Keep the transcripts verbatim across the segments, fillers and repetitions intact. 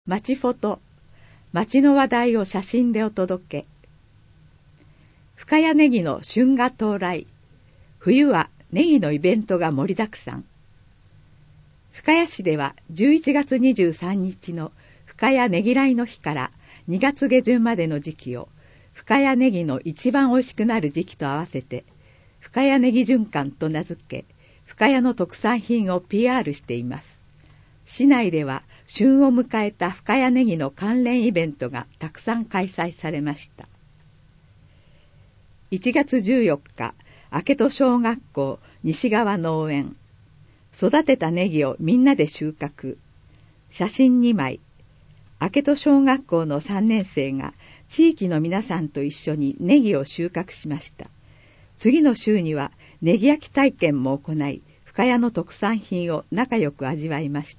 町フォト、町の話題を写真でお届け。深谷ネギの旬が到来。冬はネギのイベントが盛りだくさん。深谷市ではじゅういちがつにじゅうさんにちの深谷ネギらいの日からにがつげじゅんまでの時期を深谷ネギの一番おいしくなる時期と合わせて深谷ネギ循環と名付け、深谷の特産品を ピーアール しています。市内では旬を迎えた深谷ネギの関連イベントがたくさん開催されました。いちがつじゅうよっか、明戸小学校西側農園。育てたネギをみんなで収穫。写真にまい。明戸小学校のさんねんせいが地域の皆さんと一緒にネギを収穫しました。次の週にはネギ焼き体験も行い、深谷の特産品を仲良く味わいました。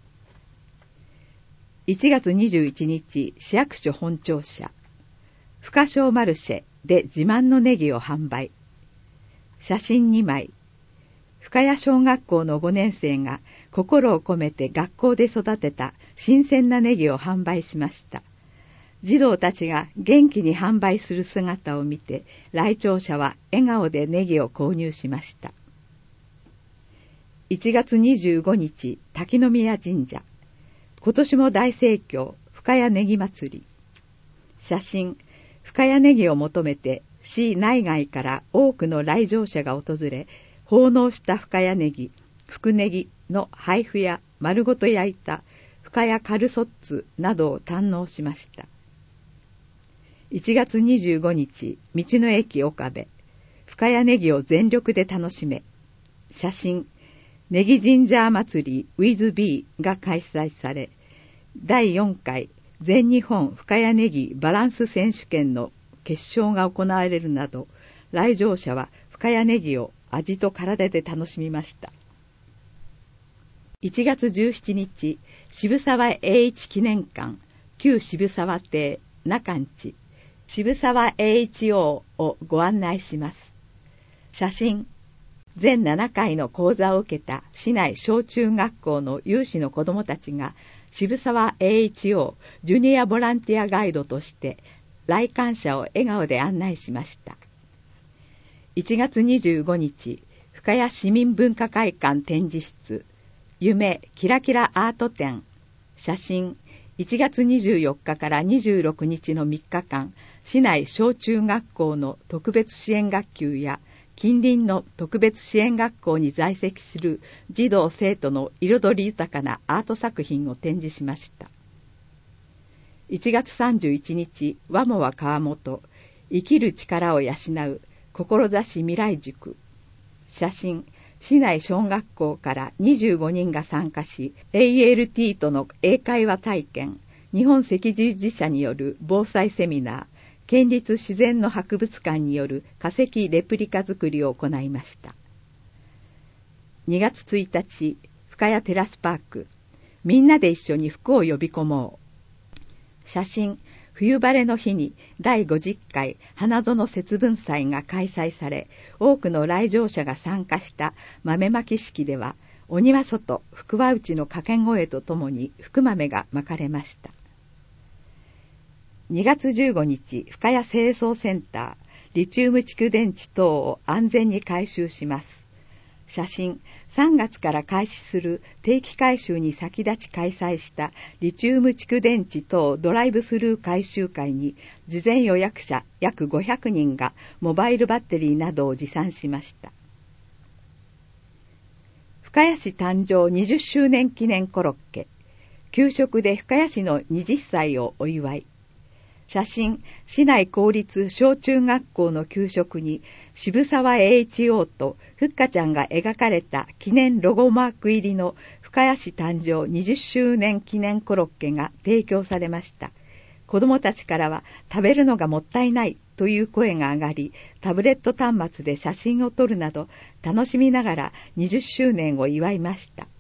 いちがつにじゅういちにち、市役所本庁舎、深小マルシェで自慢のネギを販売。写真にまい。深谷小学校のごねんせいが心を込めて学校で育てた新鮮なネギを販売しました。児童たちが元気に販売する姿を見て、来庁者は笑顔でネギを購入しました。いちがつにじゅうごにち、滝宮神社。今年も大盛況、深谷ネギ祭り。写真、深谷ネギを求めて市内外から多くの来場者が訪れ、奉納した深谷ネギ、福ネギの配布や丸ごと焼いた深谷カルソッツなどを堪能しました。いちがつにじゅうごにち、道の駅岡部。深谷ネギを全力で楽しめ。写真、ネギジンジャー祭り ウィズビー が開催され、だいよんかい全日本深谷ネギバランス選手権の決勝が行われるなど、来場者は深谷ネギを味と体で楽しみました。いちがつじゅうしちにち、渋沢栄一記念館、旧渋沢邸、中んち、渋沢栄一王をご案内します。写真、全ななかいの講座を受けた市内小中学校の有志の子どもたちが渋沢栄一王ジュニアボランティアガイドとして来館者を笑顔で案内しました。いちがつにじゅうごにち、深谷市民文化会館展示室、夢キラキラアート展。写真、いちがつにじゅうよっかからにじゅうろくにちのみっかかん、市内小中学校の特別支援学級や近隣の特別支援学校に在籍する児童生徒の彩り豊かなアート作品を展示しました。いちがつさんじゅういちにち、和もは川本、生きる力を養う志未来塾。写真、市内小学校からにじゅうごにんが参加し、エーエルティー との英会話体験、日本赤十字社による防災セミナー、県立自然の博物館による化石レプリカ作りを行いました。にがつついたち、深谷テラスパーク、みんなで一緒に福を呼び込もう。写真、冬晴れの日にだいごじゅっかい花園節分祭が開催され、多くの来場者が参加した豆まき式では、お庭外、福は内の掛け声とともに福豆がまかれました。にがつじゅうごにち、深谷清掃センター、リチウム蓄電池等を安全に回収します。写真、さんがつから開始する定期回収に先立ち開催したリチウム蓄電池等ドライブスルー回収会に、事前予約者約ごひゃくにんがモバイルバッテリーなどを持参しました。深谷市誕生にじゅっしゅうねん記念コロッケ、給食で深谷市のはたちをお祝い。写真、市内公立小中学校の給食に渋沢栄一王とふっかちゃんが描かれた記念ロゴマーク入りの深谷市誕生にじゅっしゅうねん記念コロッケが提供されました。子どもたちからは食べるのがもったいないという声が上がり、タブレット端末で写真を撮るなど楽しみながらにじゅっしゅうねんを祝いました。